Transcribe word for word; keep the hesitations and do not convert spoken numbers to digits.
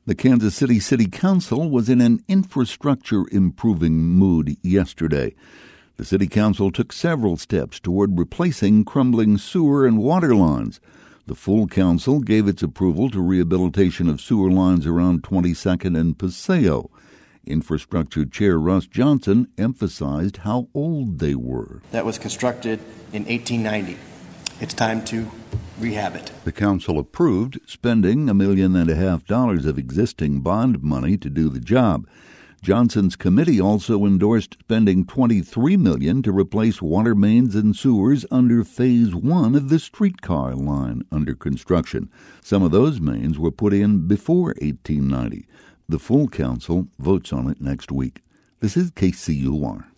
The Kansas City City Council was in an infrastructure-improving mood yesterday. The City Council took several steps toward replacing crumbling sewer and water lines. The full council gave its approval to rehabilitation of sewer lines around twenty-second and Paseo. Infrastructure Chair Russ Johnson emphasized how old they were. That was constructed in eighteen ninety. It's time to rehab it. The council approved spending a million and a half dollars of existing bond money to do the job. Johnson's committee also endorsed spending twenty-three million dollars to replace water mains and sewers under Phase One of the streetcar line under construction. Some of those mains were put in before eighteen ninety. The full council votes on it next week. This is K C U R.